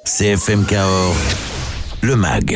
CFM Cahors, le MAG.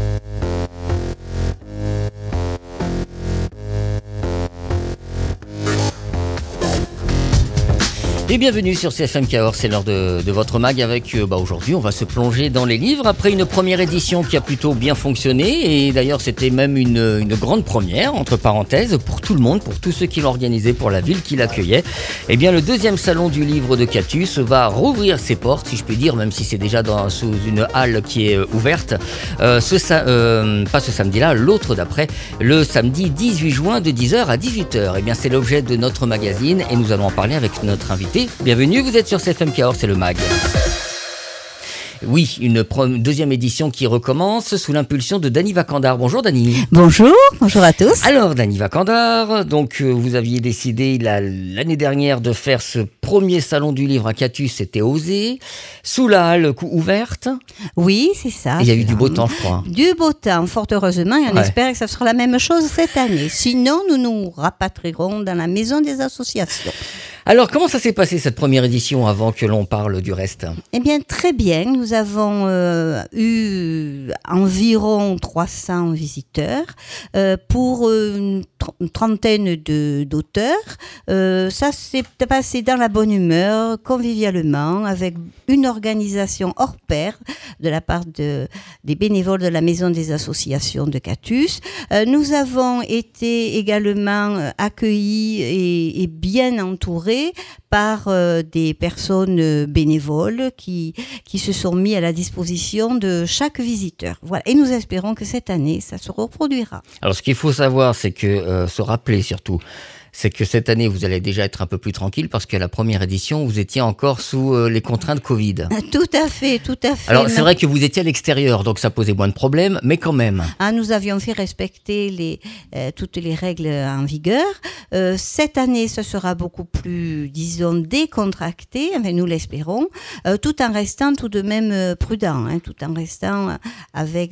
Et bienvenue sur CFM Cahors, c'est l'heure de votre mag avec, aujourd'hui on va se plonger dans les livres après une première édition qui a plutôt bien fonctionné et d'ailleurs c'était même une grande première, entre parenthèses, pour tout le monde, pour tous ceux qui l'ont organisé, pour la ville qui l'accueillait. Et bien le deuxième salon du livre de Catus va rouvrir ses portes, si je puis dire, même si c'est déjà sous une halle qui est ouverte, pas ce samedi-là, l'autre d'après, le samedi 18 juin de 10h à 18h. Et bien c'est l'objet de notre magazine et nous allons en parler avec notre invité. Bienvenue, vous êtes sur CFM Cahors, c'est le MAG. Oui, une deuxième édition qui recommence sous l'impulsion de Dany Vacandard. Bonjour Dany. Bonjour à tous. Alors Dany Vacandard, donc vous aviez décidé l'année dernière de faire ce premier salon du livre à Catus, c'était osé, sous la halle ouverte. Oui, c'est ça. Il y a eu du beau temps, je crois. Du beau temps, fort heureusement, et on espère que ça sera la même chose cette année. Sinon, nous nous rapatrierons dans la maison des associations. Alors, comment ça s'est passé cette première édition avant que l'on parle du reste ? Eh bien, très bien. Nous avons eu environ 300 visiteurs pour une trentaine d'auteurs. Ça s'est passé dans la bonne humeur, convivialement, avec une organisation hors pair de la part des bénévoles de la maison des associations de Catus. Nous avons été également accueillis et bien entourés par des personnes bénévoles qui se sont mis à la disposition de chaque visiteur. Voilà. Et nous espérons que cette année, ça se reproduira. Alors, ce qu'il faut savoir, c'est que, se rappeler surtout, c'est que cette année, vous allez déjà être un peu plus tranquille parce qu'à la première édition, vous étiez encore sous les contraintes Covid. Tout à fait. Alors, c'est vrai que vous étiez à l'extérieur, donc ça posait moins de problèmes, mais quand même. Nous avions fait respecter toutes les règles en vigueur. Cette année, ce sera beaucoup plus, disons, décontracté, enfin, nous l'espérons, tout en restant tout de même prudent, tout en restant avec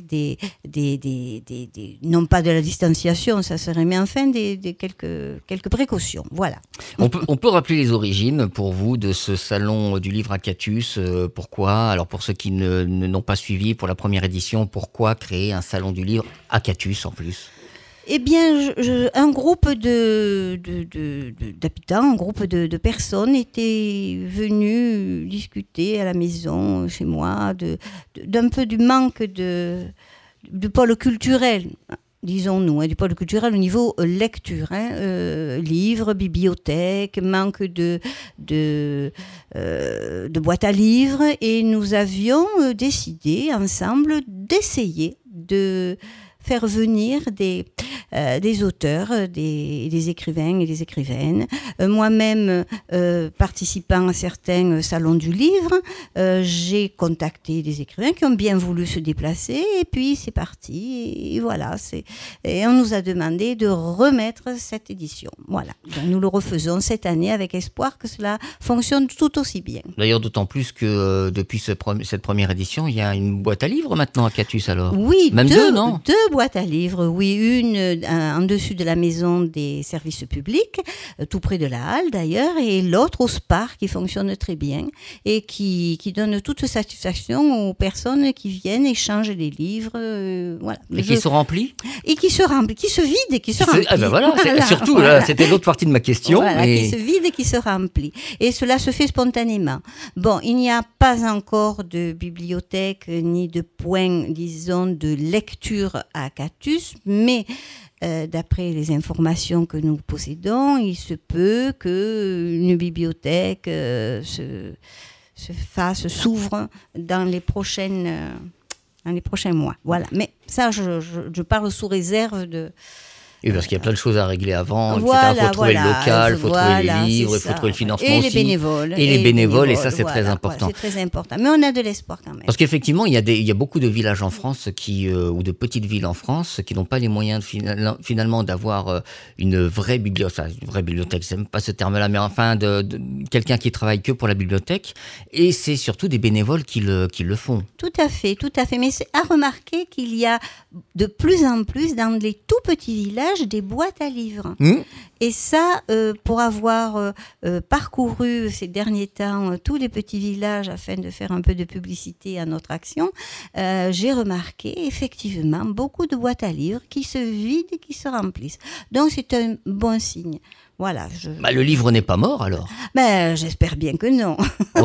non pas de la distanciation, ça serait, mais enfin quelques précautions, voilà. On peut rappeler les origines pour vous de ce salon du livre à Catus. Pourquoi ? Alors pour ceux qui n'ont pas suivi pour la première édition, pourquoi créer un salon du livre à Catus en plus ? Eh bien, un groupe d'habitants, un groupe de personnes était venu discuter à la maison, chez moi, d'un peu du manque du pôle culturel. Disons-nous, du pôle culturel au niveau lecture, livres, bibliothèques, manque de boîtes à livres, et nous avions décidé ensemble d'essayer de faire venir des auteurs, des écrivains et des écrivaines. Moi-même, participant à certains salons du livre, j'ai contacté des écrivains qui ont bien voulu se déplacer, et puis c'est parti, et voilà. Et on nous a demandé de remettre cette édition. Voilà. Donc, nous le refaisons cette année avec espoir que cela fonctionne tout aussi bien. D'ailleurs, d'autant plus que depuis cette première édition, il y a une boîte à livres maintenant à Catus alors. Oui, même deux, non ? Deux boîtes à livres, oui, une en dessus de la maison des services publics, tout près de la halle d'ailleurs, et l'autre au SPAR qui fonctionne très bien et qui donne toute satisfaction aux personnes qui viennent échanger les livres. Voilà. Et qui sont remplis ? Et qui se vident et qui se remplissent. Ah ben voilà, surtout, voilà. Là, c'était l'autre partie de ma question. Voilà, qui se vide et qui se remplit. Et cela se fait spontanément. Bon, il n'y a pas encore de bibliothèque ni de point, disons, de lecture à Catus, mais d'après les informations que nous possédons, il se peut qu'une bibliothèque s'ouvre dans les prochains mois. Voilà. Mais ça, je parle sous réserve de... Oui, parce qu'il y a plein de choses à régler avant, etc. Il faut trouver le local, il faut trouver les livres, il faut trouver le financement et aussi. Et les bénévoles, et ça, c'est très important. C'est très important. Mais on a de l'espoir quand même. Parce qu'effectivement, il y a beaucoup de villages en France ou de petites villes en France qui n'ont pas les moyens finalement d'avoir une vraie bibliothèque, c'est même pas ce terme-là, mais enfin de quelqu'un qui travaille que pour la bibliothèque. Et c'est surtout des bénévoles qui le font. Tout à fait. Mais c'est à remarquer qu'il y a de plus en plus dans les tout petits villages village des boîtes à livres. Et ça, pour avoir parcouru ces derniers temps tous les petits villages afin de faire un peu de publicité à notre action, j'ai remarqué effectivement beaucoup de boîtes à livres qui se vident et qui se remplissent. Donc c'est un bon signe. Voilà. Le livre n'est pas mort alors. J'espère bien que non.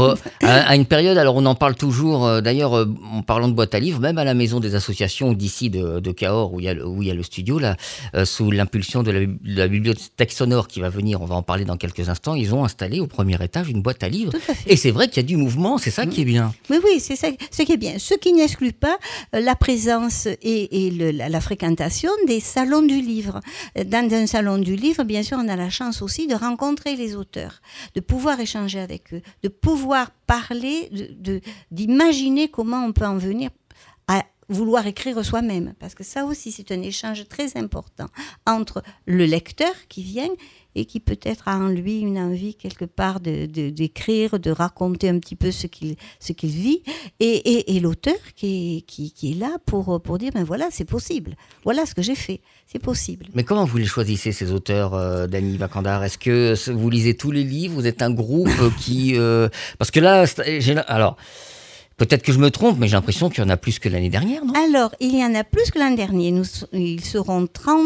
À une période, alors on en parle toujours, d'ailleurs en parlant de boîte à livres, même à la maison des associations d'ici de Cahors où il y a le studio, là, sous l'impulsion de la bibliothèque sonore qui va venir, on va en parler dans quelques instants, ils ont installé au premier étage une boîte à livres. Tout à fait. Et c'est vrai qu'il y a du mouvement, c'est ça qui est bien. Oui, c'est ça ce qui est bien. Ce qui n'exclut pas la présence et la fréquentation des salons du livre. Dans un salon du livre, bien sûr, on a la chance aussi de rencontrer les auteurs, de pouvoir échanger avec eux, de pouvoir parler, d'imaginer comment on peut en venir à vouloir écrire soi-même. Parce que ça aussi, c'est un échange très important entre le lecteur qui vient et qui peut-être a en lui une envie quelque part d'écrire, de raconter un petit peu ce qu'il vit, et l'auteur qui est là pour dire, voilà, c'est possible, voilà ce que j'ai fait, c'est possible. Mais comment vous les choisissez, ces auteurs, Dany Vakandar? Est-ce que vous lisez tous les livres? Vous êtes un groupe qui... Parce que là, alors... Peut-être que je me trompe, mais j'ai l'impression qu'il y en a plus que l'année dernière, non? Alors, il y en a plus que l'année dernière. Ils seront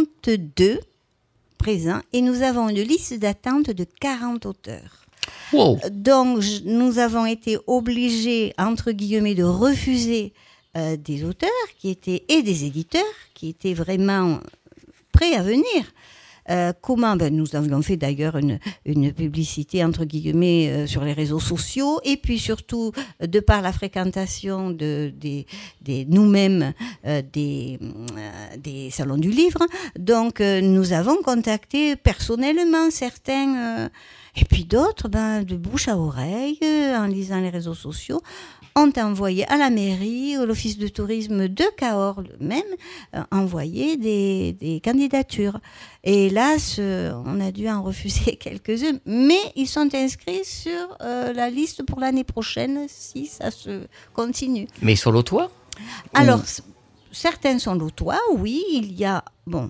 32 présents et nous avons une liste d'attente de 40 auteurs. Wow. Donc, nous avons été obligés, entre guillemets, de refuser des auteurs et des éditeurs qui étaient vraiment prêts à venir. Comment nous avions fait d'ailleurs une publicité entre guillemets sur les réseaux sociaux et puis surtout de par la fréquentation des nous-mêmes des salons du livre. Donc nous avons contacté personnellement certains et puis d'autres de bouche à oreille en lisant les réseaux sociaux ont envoyé à la mairie, à l'office de tourisme de Cahors même, envoyé des candidatures. Et hélas, on a dû en refuser quelques-uns, mais ils sont inscrits sur la liste pour l'année prochaine, si ça se continue. Mais sur l'autois? Alors, certains sont lotois, oui, il y a...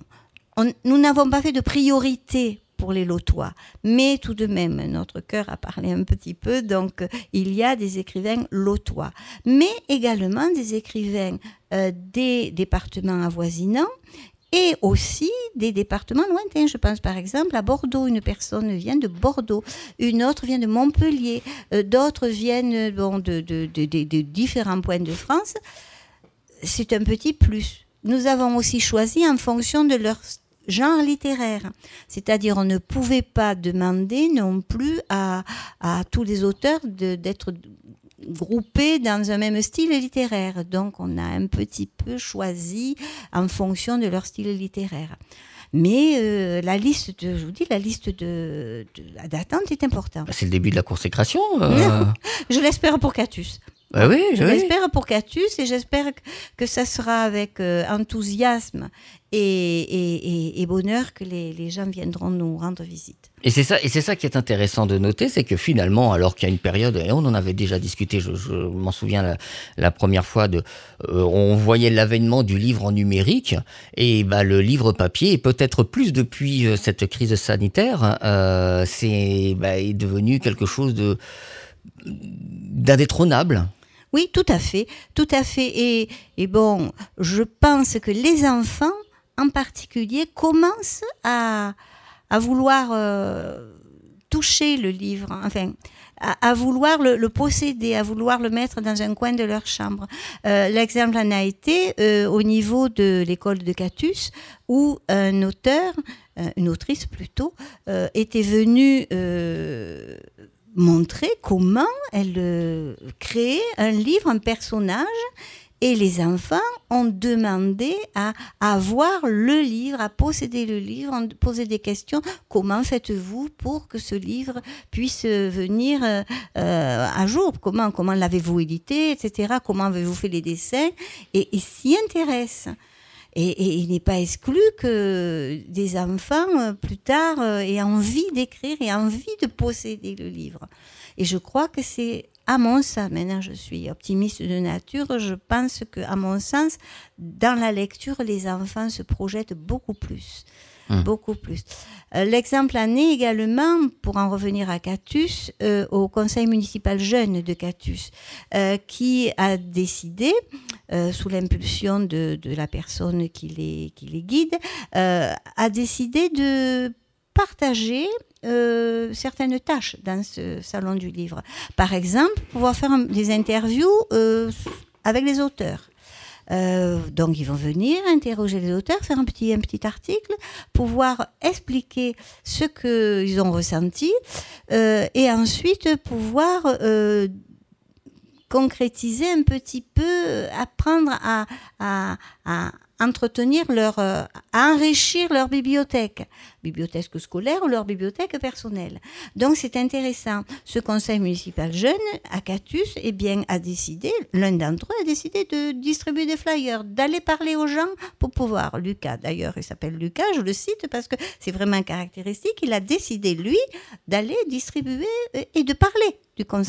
nous n'avons pas fait de priorité pour les lotois, mais tout de même, notre cœur a parlé un petit peu, donc il y a des écrivains lotois, mais également des écrivains des départements avoisinants et aussi des départements lointains. Je pense par exemple à Bordeaux, une personne vient de Bordeaux, une autre vient de Montpellier, d'autres viennent de différents points de France. C'est un petit plus. Nous avons aussi choisi en fonction de leur genre littéraire. C'est-à-dire, on ne pouvait pas demander non plus à tous les auteurs d'être groupés dans un même style littéraire. Donc, on a un petit peu choisi en fonction de leur style littéraire. Mais la liste d'attente est importante. C'est le début de la consécration. Je l'espère pour Catus. Oui, je l'espère pour Catus et j'espère que ça sera avec enthousiasme et bonheur que les gens viendront nous rendre visite. Et c'est ça qui est intéressant de noter, c'est que finalement, alors qu'il y a une période, et on en avait déjà discuté, je m'en souviens la première fois, on voyait l'avènement du livre en numérique, et le livre papier, et peut-être plus depuis cette crise sanitaire, est devenu quelque chose d'indétrônable. Oui, tout à fait. Et bon, je pense que les enfants, en particulier, commencent à vouloir toucher le livre, enfin, à vouloir le posséder, à vouloir le mettre dans un coin de leur chambre. L'exemple en a été au niveau de l'école de Catus, où un auteur, une autrice plutôt, était venue montrer comment elle créait un livre, un personnage, et les enfants ont demandé à avoir le livre, à posséder le livre, ont posé des questions. Comment faites-vous pour que ce livre puisse venir à jour? Comment l'avez-vous édité, etc. Comment avez-vous fait les dessins? Et s'y intéressent. Et il n'est pas exclu que des enfants, plus tard, aient envie d'écrire et envie de posséder le livre. Et je crois que c'est, à mon sens, maintenant je suis optimiste de nature, je pense qu'à mon sens, dans la lecture, les enfants se projettent beaucoup plus. beaucoup plus. L'exemple en est également, pour en revenir à Catus, au conseil municipal jeune de Catus, qui a décidé, sous l'impulsion de la personne qui les guide, a décidé de partager certaines tâches dans ce salon du livre. Par exemple, pouvoir faire des interviews avec les auteurs. Donc ils vont venir interroger les auteurs, faire un petit article, pouvoir expliquer ce qu'ils ont ressenti et ensuite pouvoir concrétiser un petit peu, apprendre à entretenir à enrichir leur bibliothèque scolaire ou leur bibliothèque personnelle. Donc c'est intéressant. Ce conseil municipal jeune à Catus, a décidé, l'un d'entre eux a décidé de distribuer des flyers, d'aller parler aux gens pour pouvoir. Lucas, d'ailleurs, il s'appelle Lucas, je le cite parce que c'est vraiment caractéristique. Il a décidé, lui, d'aller distribuer et de parler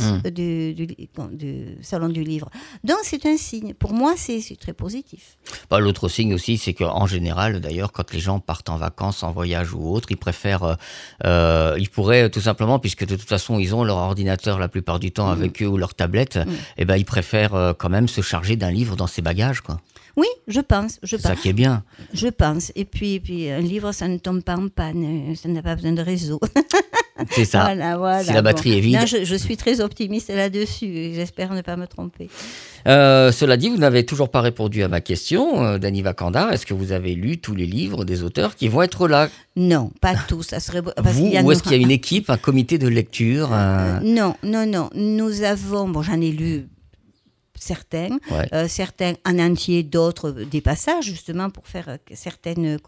du salon du livre. Donc c'est un signe. Pour moi, c'est très positif. L'autre signe aussi, c'est qu'en général, d'ailleurs, quand les gens partent en vacances, en voyage ou autre, ils préfèrent, ils pourraient tout simplement, puisque de toute façon, ils ont leur ordinateur la plupart du temps avec eux ou leur tablette, ils préfèrent quand même se charger d'un livre dans ses bagages, quoi. Oui, je pense. C'est ça qui est bien. Je pense. Et puis un livre, ça ne tombe pas en panne, ça n'a pas besoin de réseau. C'est ça. Voilà. Si la batterie est vide. Non, je suis très optimiste là-dessus et j'espère ne pas me tromper. Cela dit, vous n'avez toujours pas répondu à ma question, Daniva Kandar. Est-ce que vous avez lu tous les livres des auteurs qui vont être là ? Non, pas tous. Ça serait ou est-ce qu'il y a une équipe, un comité de lecture Non. Nous avons, j'en ai lu certains en entier, d'autres des passages, justement pour faire certaines,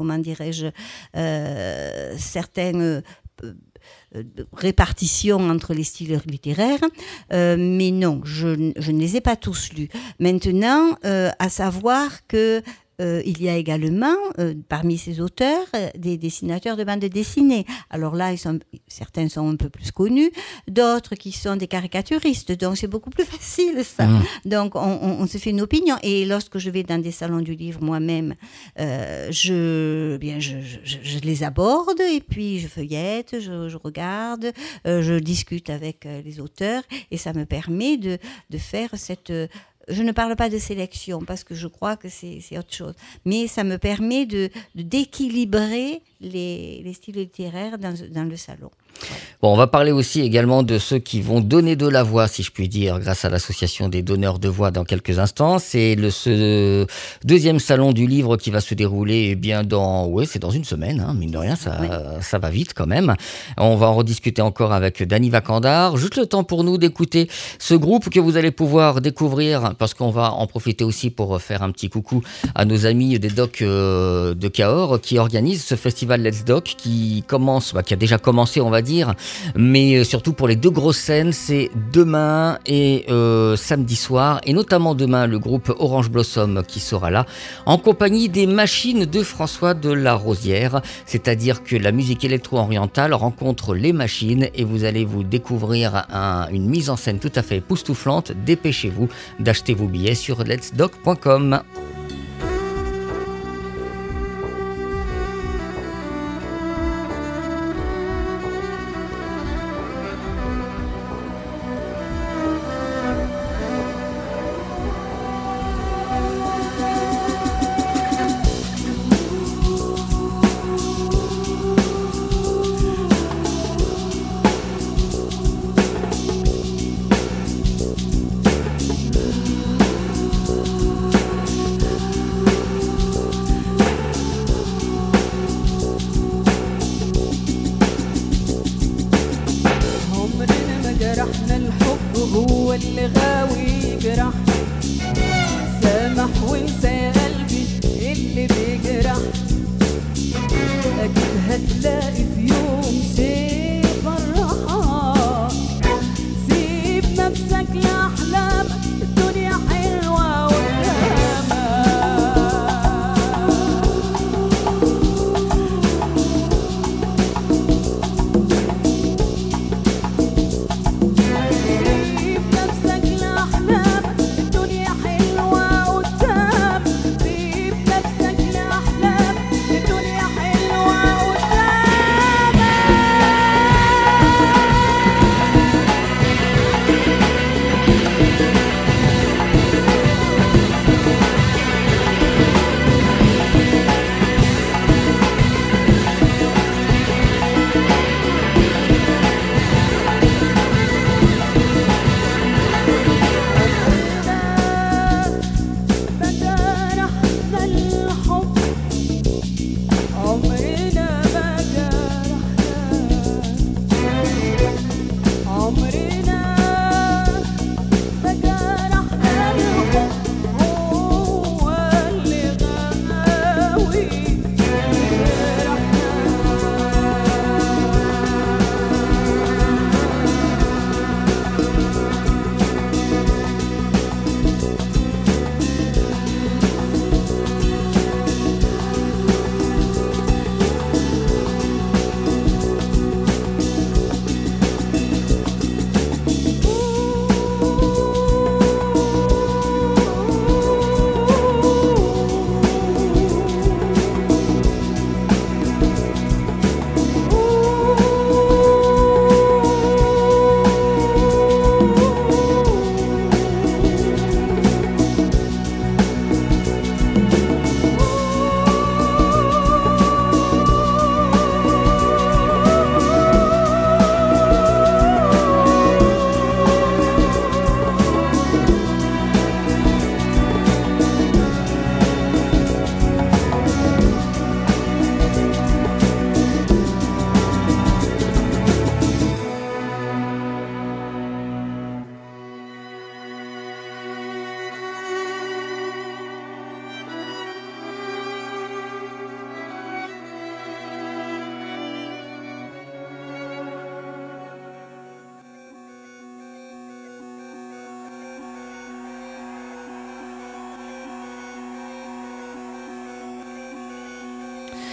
certaines répartitions entre les styles littéraires, mais non, je ne les ai pas tous lus. Maintenant, à savoir que il y a également, parmi ces auteurs, des dessinateurs de bandes dessinées. Alors là, certains sont un peu plus connus, d'autres qui sont des caricaturistes. Donc, c'est beaucoup plus facile, ça. Donc, on se fait une opinion. Et lorsque je vais dans des salons du livre moi-même, je les aborde et puis je feuillette, je regarde, je discute avec les auteurs et ça me permet de faire cette... Je ne parle pas de sélection parce que je crois que c'est autre chose. Mais ça me permet d'équilibrer les styles littéraires dans le salon. Bon, on va parler aussi également de ceux qui vont donner de la voix, si je puis dire, grâce à l'association des donneurs de voix dans quelques instants. C'est ce deuxième salon du livre qui va se dérouler c'est dans une semaine, mine de rien, ça va vite quand même. On va en rediscuter encore avec Daniva Kandar. Juste le temps pour nous d'écouter ce groupe que vous allez pouvoir découvrir, parce qu'on va en profiter aussi pour faire un petit coucou à nos amis des Docs de Cahors qui organisent ce festival Let's Doc qui a déjà commencé, on va dire, mais surtout pour les deux grosses scènes, c'est demain et samedi soir, et notamment demain le groupe Orange Blossom qui sera là en compagnie des machines de François de la Rosière, c'est-à-dire que la musique électro-orientale rencontre les machines et vous allez vous découvrir une mise en scène tout à fait époustouflante. Dépêchez-vous d'acheter vos billets sur letsdoc.com.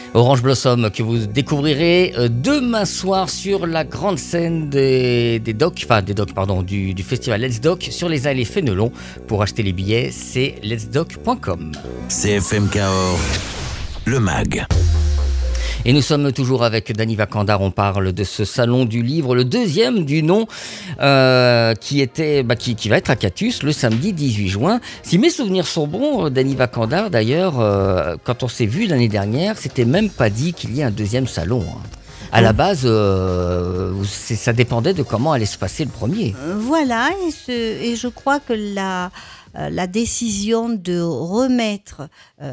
Orange Blossom que vous découvrirez demain soir sur la grande scène du festival Let's Doc sur les Halles et Fénelon. Pour acheter les billets, c'est letsdoc.com. CFM Cahors, le MAG. Et nous sommes toujours avec Dany Vakandar, on parle de ce salon du livre, le deuxième du nom, qui va être à Catus le samedi 18 juin. Si mes souvenirs sont bons, Dany Vakandar, d'ailleurs, quand on s'est vu l'année dernière, c'était même pas dit qu'il y ait un deuxième salon. À la base, ça dépendait de comment allait se passer le premier. Voilà, et je crois que la décision de remettre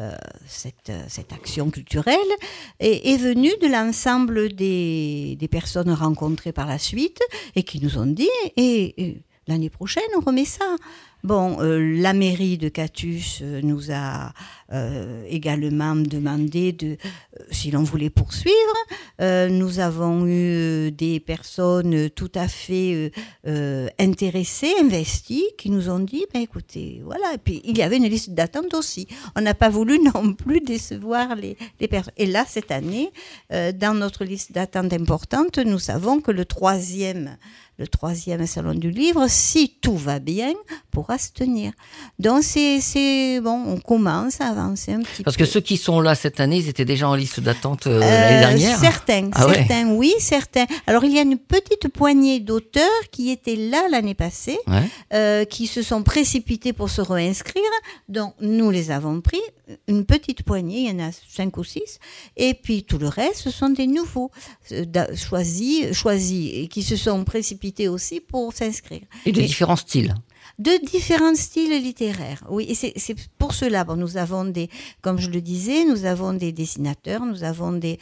cette action culturelle est venue de l'ensemble des personnes rencontrées par la suite et qui nous ont dit et l'année prochaine on remet ça. Bon, la mairie de Catus nous a également demandé si l'on voulait poursuivre. Nous avons eu des personnes tout à fait intéressées, investies, qui nous ont dit, écoutez, voilà. Et puis, il y avait une liste d'attente aussi. On n'a pas voulu non plus décevoir les personnes. Et là, cette année, dans notre liste d'attente importante, nous savons que le troisième salon du livre, si tout va bien, pourra se tenir. Donc c'est bon, on commence à avancer un petit peu. Parce que ceux qui sont là cette année, ils étaient déjà en liste d'attente l'année dernière. Certains, oui, certains. Alors il y a une petite poignée d'auteurs qui étaient là l'année passée, qui se sont précipités pour se réinscrire. Donc nous les avons pris, une petite poignée, il y en a 5 ou 6, et puis tout le reste, ce sont des nouveaux choisis et qui se sont précipités aussi pour s'inscrire. Et de différents styles. De différents styles littéraires, oui. Et c'est pour cela, nous avons comme je le disais, nous avons des dessinateurs, nous avons des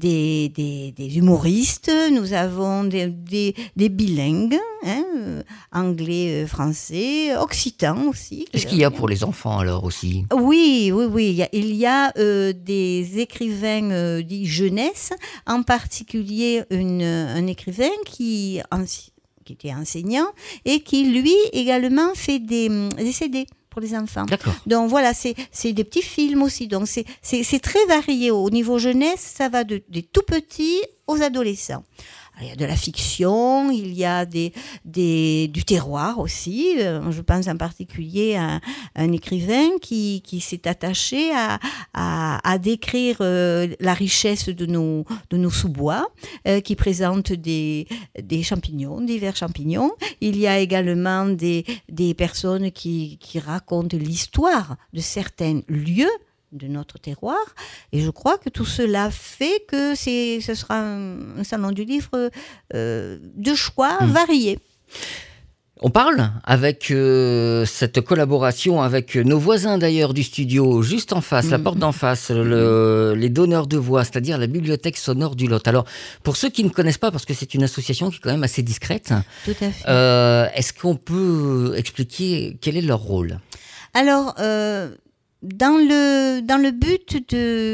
humoristes, nous avons des bilingues, anglais, français, occitan aussi. Qu'est-ce qu'il y a pour les enfants alors aussi ? Oui. Il y a des écrivains dits jeunesse, en particulier un écrivain qui était enseignant et qui, lui, également fait des CD pour les enfants. D'accord. Donc voilà, c'est des petits films aussi. Donc c'est très varié. Au niveau jeunesse, ça va des tout petits aux adolescents. Alors, il y a de la fiction, il y a du terroir aussi. Je pense en particulier à un écrivain qui s'est attaché à décrire la richesse de nos sous-bois, qui présente des champignons, divers champignons. Il y a également des personnes qui racontent l'histoire de certains lieux de notre terroir, et je crois que tout cela fait que ce sera un salon du livre de choix variés. On parle avec cette collaboration avec nos voisins d'ailleurs du studio, juste en face, la porte d'en face, les donneurs de voix, c'est-à-dire la bibliothèque sonore du Lot. Alors, pour ceux qui ne connaissent pas, parce que c'est une association qui est quand même assez discrète, tout à fait. Est-ce qu'on peut expliquer quel est leur rôle ? Alors, dans le but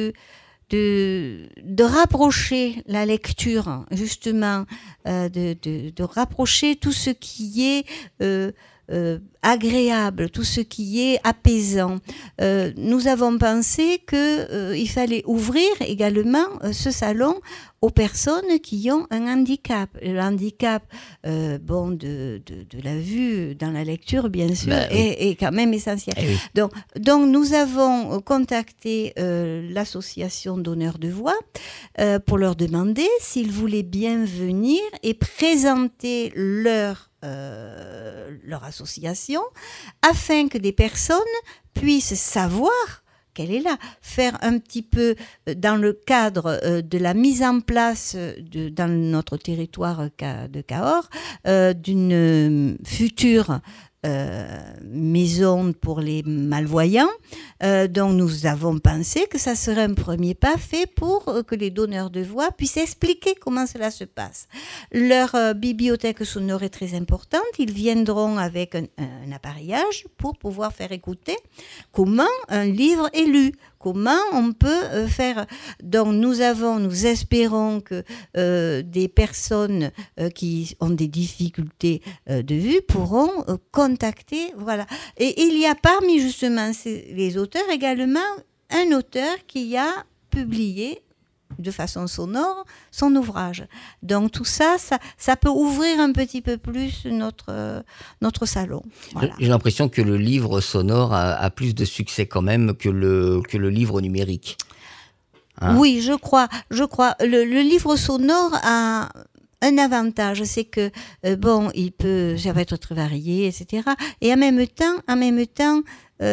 de rapprocher la lecture, justement, de rapprocher tout ce qui est agréable, tout ce qui est apaisant. Nous avons pensé qu'il fallait ouvrir également ce salon aux personnes qui ont un handicap. Le handicap, de la vue dans la lecture, bien sûr, est quand même essentiel. Oui. Donc nous avons contacté l'association Donneurs de Voix pour leur demander s'ils voulaient bien venir et présenter leur association, afin que des personnes puissent savoir qu'elle est là, faire un petit peu dans le cadre de la mise en place dans notre territoire de Cahors d'une future maison pour les malvoyants. Donc nous avons pensé que ça serait un premier pas fait pour que les donneurs de voix puissent expliquer comment cela se passe. Leur bibliothèque sonore est très importante. Ils viendront avec un appareillage pour pouvoir faire écouter comment un livre est lu, comment on peut faire. Donc nous espérons que des personnes qui ont des difficultés de vue pourront contacter, voilà. Et il y a parmi justement les auteurs également un auteur qui a publié de façon sonore son ouvrage. Donc tout ça peut ouvrir un petit peu plus notre salon. Voilà. J'ai l'impression que le livre sonore a plus de succès quand même que le livre numérique. Hein? Oui, je crois. Le livre sonore a un avantage, c'est que ça va être très varié, etc. Et en même temps,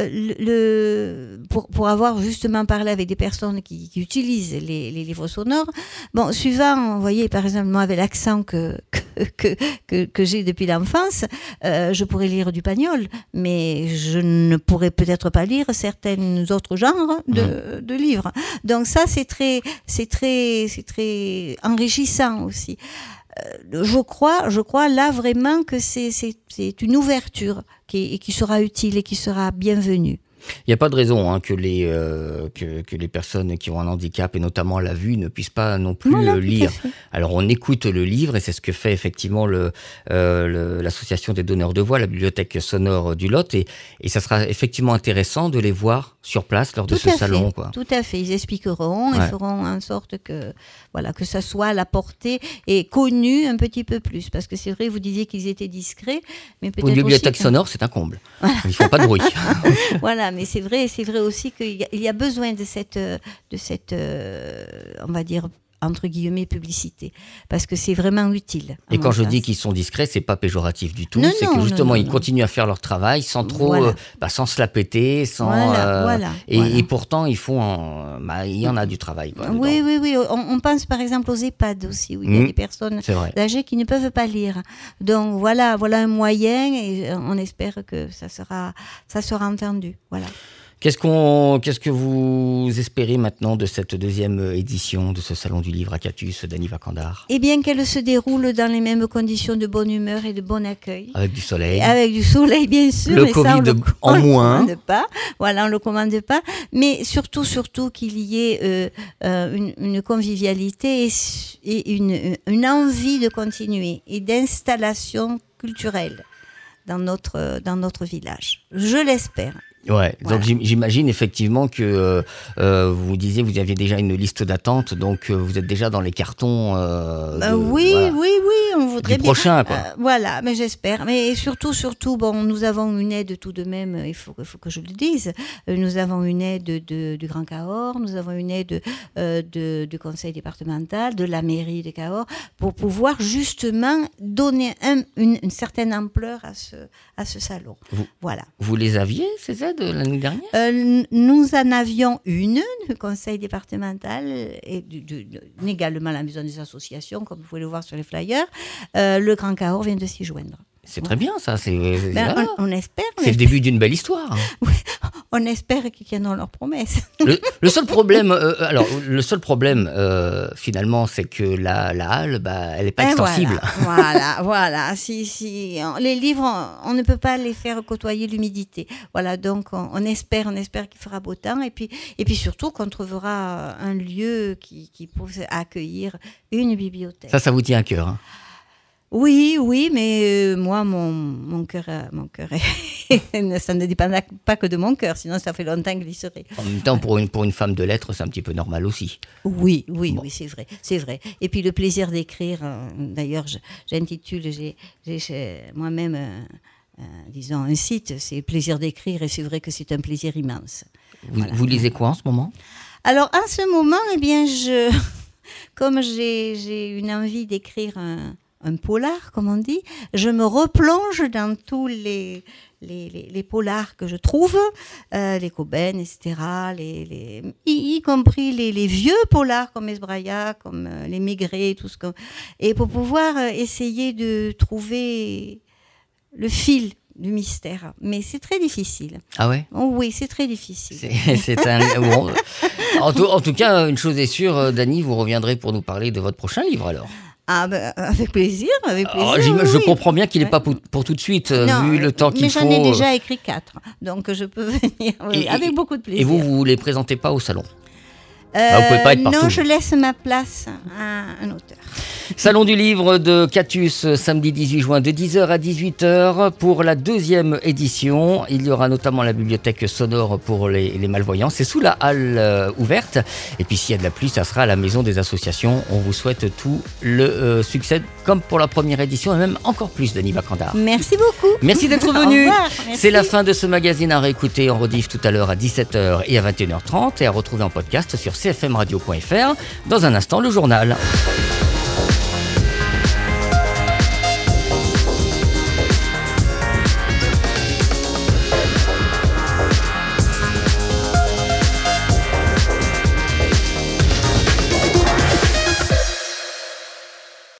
pour avoir justement parlé avec des personnes qui utilisent les livres sonores, suivant, vous voyez, par exemple, moi, avec l'accent que j'ai depuis l'enfance, je pourrais lire du Pagnol, mais je ne pourrais peut-être pas lire certains autres genres de livres. Donc ça, c'est très enrichissant aussi. Je crois là vraiment que c'est une ouverture qui sera utile et qui sera bienvenue. Il n'y a pas de raison que les personnes qui ont un handicap, et notamment la vue, ne puissent pas non plus lire. Alors on écoute le livre, et c'est ce que fait effectivement l'association des donneurs de voix, la bibliothèque sonore du Lot, et ça sera effectivement intéressant de les voir sur place lors de ce salon. Tout à fait, ils expliqueront, ils feront en sorte que ça soit à la portée et connu un petit peu plus, parce que c'est vrai, vous disiez qu'ils étaient discrets, mais peut-être pour une bibliothèque sonore, c'est un comble. Ils ne font pas de bruit. Voilà, mais c'est vrai aussi qu'il y a besoin de cette on va dire, entre guillemets, publicité, parce que c'est vraiment utile. Et quand je dis qu'ils sont discrets, c'est pas péjoratif du tout, c'est que justement ils continuent à faire leur travail sans trop, sans se la péter, et pourtant ils font, il y en a du travail. Oui, on pense par exemple aux EHPAD aussi, où il y a des personnes âgées qui ne peuvent pas lire. Donc voilà un moyen, et on espère que ça sera entendu. Voilà. Qu'est-ce que vous espérez maintenant de cette deuxième édition de ce Salon du Livre à Catus, Dany Vakandar ? Eh bien, qu'elle se déroule dans les mêmes conditions de bonne humeur et de bon accueil. Avec du soleil. Avec du soleil, bien sûr. Le Covid en moins. On le commande pas. Mais surtout qu'il y ait une convivialité et une envie de continuer et d'installation culturelle dans notre village. Je l'espère. Ouais, donc j'imagine effectivement que vous disiez vous aviez déjà une liste d'attente, donc vous êtes déjà dans les cartons. Oui, on voudrait du prochain, quoi. Voilà, mais j'espère. Mais surtout, nous avons une aide tout de même. Il faut que je le dise. Nous avons une aide du Grand Cahors, nous avons une aide du conseil départemental, de la mairie de Cahors, pour pouvoir justement donner une certaine ampleur à ce salon. Vous les aviez, ces aides, l'année dernière ? Nous en avions une, le conseil départemental, et également la maison des associations, comme vous pouvez le voir sur les flyers. Le Grand Cahors vient de s'y joindre. C'est très bien, ça. On espère. C'est le début d'une belle histoire. Oui, on espère qu'ils tiendront leurs promesses. Le seul problème, finalement, c'est que la halle, elle n'est pas extensible. Voilà. Si les livres, on ne peut pas les faire côtoyer l'humidité. Voilà, donc on espère qu'il fera beau temps, et puis surtout qu'on trouvera un lieu qui puisse accueillir une bibliothèque. Ça vous tient à cœur, hein ? Oui, mais moi, mon cœur, ça ne dépend pas que de mon cœur, sinon ça fait longtemps qu'il y serait. En même temps, pour une femme de lettres, c'est un petit peu normal aussi. Oui, c'est vrai. Et puis le plaisir d'écrire, d'ailleurs, j'intitule, j'ai moi-même, disons, un site, c'est plaisir d'écrire, et c'est vrai que c'est un plaisir immense. Vous lisez quoi en ce moment ? Alors, en ce moment, eh bien, comme j'ai une envie d'écrire un polar, comme on dit, je me replonge dans tous les polars que je trouve, les Cobain, etc., y compris les vieux polars comme Esbraya, comme les Maigret, tout ce que... Et pour pouvoir essayer de trouver le fil du mystère. Mais c'est très difficile. Ah ouais ? Oh oui, c'est très difficile. En tout cas, une chose est sûre, Dany, vous reviendrez pour nous parler de votre prochain livre alors. Ah avec plaisir. Je comprends bien qu'il n'est pas pour tout de suite, vu le temps qu'il faut. Mais j'en ai déjà écrit 4, donc je peux venir avec beaucoup de plaisir. Et vous les présentez pas au salon ? Vous pouvez pas être partout. Non, je laisse ma place à un auteur. Salon du livre de Catus, samedi 18 juin de 10h à 18h pour la 2e édition. Il y aura notamment la bibliothèque sonore pour les malvoyants. C'est sous la halle ouverte. Et puis s'il y a de la pluie, ça sera à la maison des associations. On vous souhaite tout le succès comme pour la première édition et même encore plus, Denis Bacandard. Merci beaucoup. Merci d'être venu. Au revoir, merci. C'est la fin de ce magazine à réécouter en rediff tout à l'heure à 17h et à 21h30 et à retrouver en podcast sur cfmradio.fr. Dans un instant, le journal.